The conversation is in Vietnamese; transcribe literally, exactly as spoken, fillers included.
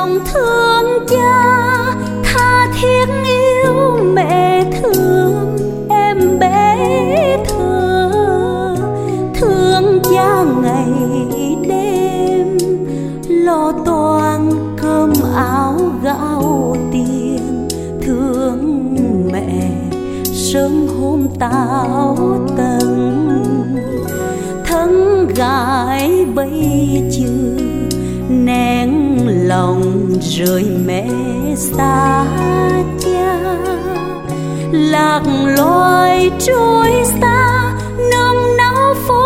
lòng thương cha, tha thiết yêu mẹ thương em bé thơ. Thương cha ngày đêm lo toan cơm áo gạo tiền, thương mẹ sớm hôm tảo tần. Thân gái bây giờ nén lòng rời mẹ xa cha, lạc loài trôi xa nương náu phố